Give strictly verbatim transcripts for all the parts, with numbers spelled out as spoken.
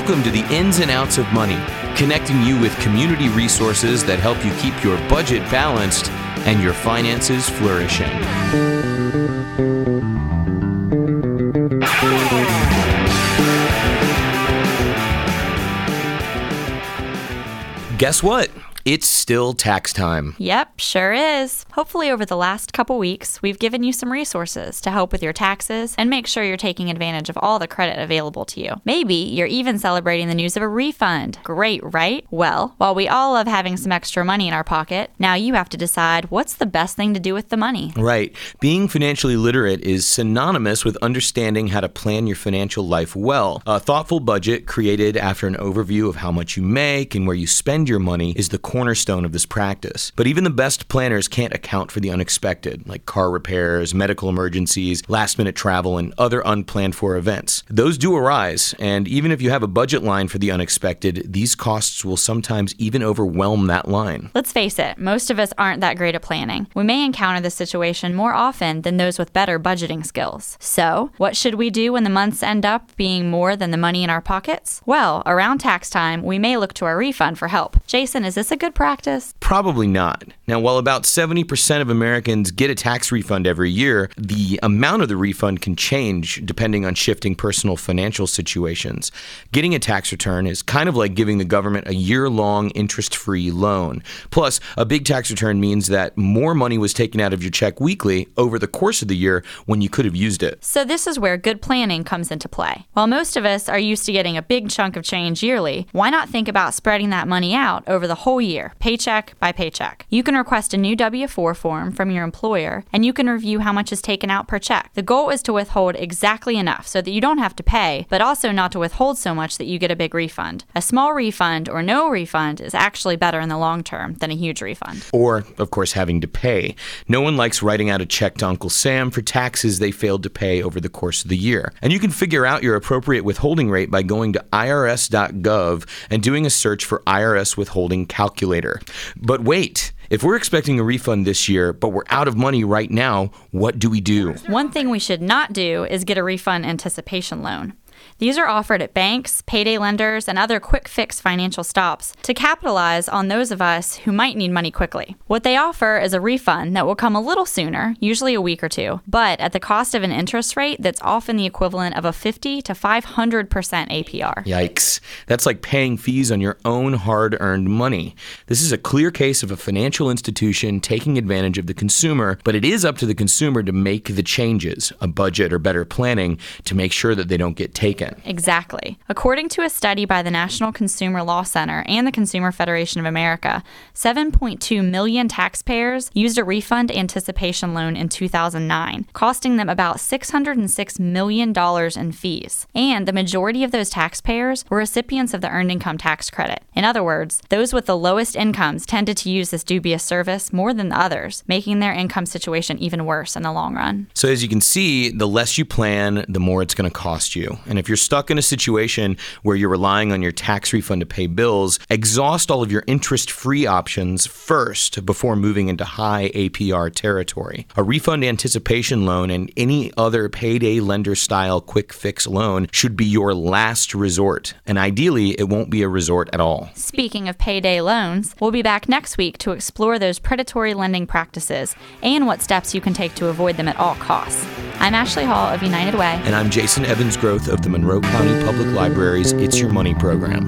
Welcome to the Ins and Outs of Money, connecting you with community resources that help you keep your budget balanced and your finances flourishing. Guess what? It's still tax time. Yep, sure is. Hopefully over the last couple weeks, we've given you some resources to help with your taxes and make sure you're taking advantage of all the credit available to you. Maybe you're even celebrating the news of a refund. Great, right? Well, while we all love having some extra money in our pocket, now you have to decide what's the best thing to do with the money. Right. Being financially literate is synonymous with understanding how to plan your financial life well. A thoughtful budget created after an overview of how much you make and where you spend your money is the cornerstone of this practice. But even the best planners can't account for the unexpected, like car repairs, medical emergencies, last-minute travel, and other unplanned for events. Those do arise, and even if you have a budget line for the unexpected, these costs will sometimes even overwhelm that line. Let's face it, most of us aren't that great at planning. We may encounter this situation more often than those with better budgeting skills. So, what should we do when the months end up being more than the money in our pockets? Well, around tax time, we may look to our refund for help. Jason, is this a good practice? Probably not. Now, while about seventy percent of Americans get a tax refund every year, the amount of the refund can change depending on shifting personal financial situations. Getting a tax return is kind of like giving the government a year-long interest-free loan. Plus, a big tax return means that more money was taken out of your check weekly over the course of the year when you could have used it. So this is where good planning comes into play. While most of us are used to getting a big chunk of change yearly, why not think about spreading that money out over the whole year, paycheck by paycheck? You can request a new W four form from your employer, and you can review how much is taken out per check. The goal is to withhold exactly enough so that you don't have to pay, but also not to withhold so much that you get a big refund. A small refund or no refund is actually better in the long term than a huge refund. Or, of course, having to pay. No one likes writing out a check to Uncle Sam for taxes they failed to pay over the course of the year. And you can figure out your appropriate withholding rate by going to I R S dot gov and doing a search for I R S withholding calculator. But wait, if we're expecting a refund this year, but we're out of money right now, what do we do? One thing we should not do is get a refund anticipation loan. These are offered at banks, payday lenders, and other quick-fix financial stops to capitalize on those of us who might need money quickly. What they offer is a refund that will come a little sooner, usually a week or two, but at the cost of an interest rate that's often the equivalent of a fifty to five hundred percent A P R. Yikes. That's like paying fees on your own hard-earned money. This is a clear case of a financial institution taking advantage of the consumer, but it is up to the consumer to make the changes, a budget or better planning, to make sure that they don't get taken. Exactly. According to a study by the National Consumer Law Center and the Consumer Federation of America, seven point two million taxpayers used a refund anticipation loan in two thousand nine, costing them about six hundred six million dollars in fees. And the majority of those taxpayers were recipients of the Earned Income Tax Credit. In other words, those with the lowest incomes tended to use this dubious service more than the others, making their income situation even worse in the long run. So as you can see, the less you plan, the more it's going to cost you. And if you're stuck in a situation where you're relying on your tax refund to pay bills, exhaust all of your interest-free options first before moving into high A P R territory. A refund anticipation loan and any other payday lender-style quick-fix loan should be your last resort, and ideally, it won't be a resort at all. Speaking of payday loans, we'll be back next week to explore those predatory lending practices and what steps you can take to avoid them at all costs. I'm Ashley Hall of United Way. And I'm Jason Evans-Groth of the Monroe County Public Library's It's Your Money program.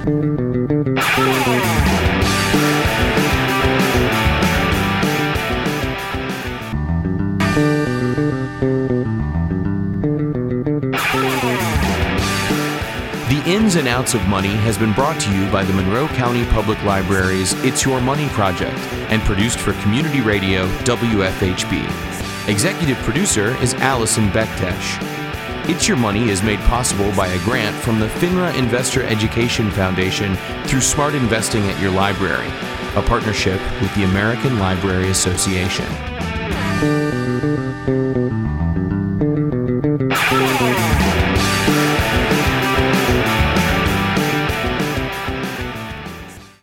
The Ins and Outs of Money has been brought to you by the Monroe County Public Library's It's Your Money project and produced for Community Radio W F H B. Executive producer is Allison Bektesh. It's Your Money is made possible by a grant from the FINRA Investor Education Foundation through Smart Investing at Your Library, a partnership with the American Library Association.